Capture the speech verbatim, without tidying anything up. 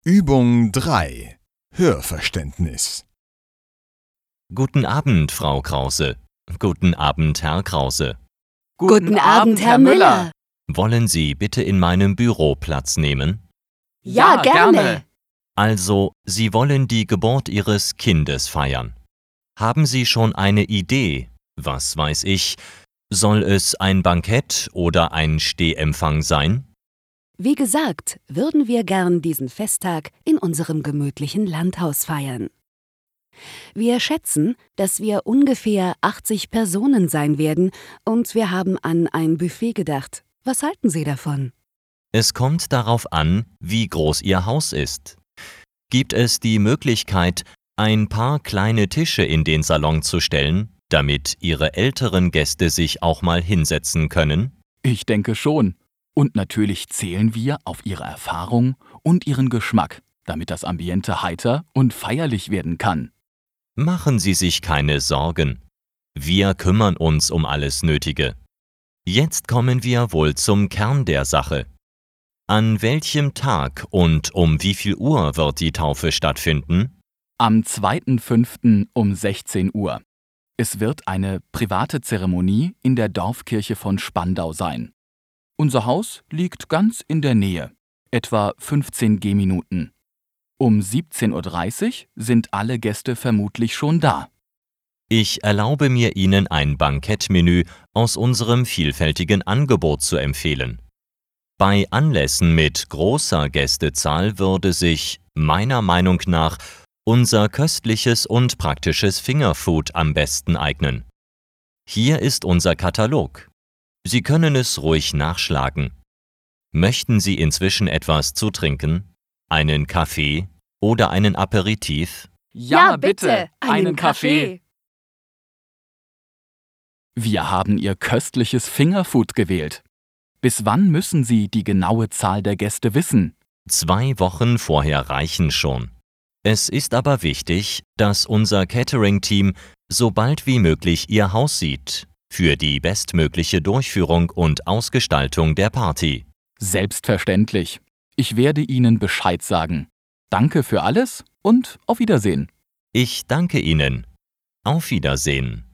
Übung drei. Hörverständnis. Guten Abend, Frau Krause. Guten Abend, Herr Krause. Guten Abend, Herr Müller. Wollen Sie bitte in meinem Büro Platz nehmen? Ja, gerne. Also, Sie wollen die Geburt Ihres Kindes feiern. Haben Sie schon eine Idee? Was weiß ich? Soll es ein Bankett oder ein Stehempfang sein? Wie gesagt, würden wir gern diesen Festtag in unserem gemütlichen Landhaus feiern. Wir schätzen, dass wir ungefähr achtzig Personen sein werden und wir haben an ein Buffet gedacht. Was halten Sie davon? Es kommt darauf an, wie groß Ihr Haus ist. Gibt es die Möglichkeit, ein paar kleine Tische in den Salon zu stellen, damit Ihre älteren Gäste sich auch mal hinsetzen können? Ich denke schon. Und natürlich zählen wir auf Ihre Erfahrung und Ihren Geschmack, damit das Ambiente heiter und feierlich werden kann. Machen Sie sich keine Sorgen. Wir kümmern uns um alles Nötige. Jetzt kommen wir wohl zum Kern der Sache. An welchem Tag und um wie viel Uhr wird die Taufe stattfinden? Am zweiten fünften um sechzehn Uhr. Es wird eine private Zeremonie in der Dorfkirche von Spandau sein. Unser Haus liegt ganz in der Nähe, etwa fünfzehn Gehminuten. Um siebzehn Uhr dreißig sind alle Gäste vermutlich schon da. Ich erlaube mir, Ihnen ein Bankettmenü aus unserem vielfältigen Angebot zu empfehlen. Bei Anlässen mit großer Gästezahl würde sich, meiner Meinung nach, unser köstliches und praktisches Fingerfood am besten eignen. Hier ist unser Katalog. Sie können es ruhig nachschlagen. Möchten Sie inzwischen etwas zu trinken? Einen Kaffee oder einen Aperitif? Ja, bitte, einen Kaffee. Wir haben Ihr köstliches Fingerfood gewählt. Bis wann müssen Sie die genaue Zahl der Gäste wissen? Zwei Wochen vorher reichen schon. Es ist aber wichtig, dass unser Catering-Team so bald wie möglich Ihr Haus sieht, für die bestmögliche Durchführung und Ausgestaltung der Party. Selbstverständlich. Ich werde Ihnen Bescheid sagen. Danke für alles und auf Wiedersehen. Ich danke Ihnen. Auf Wiedersehen.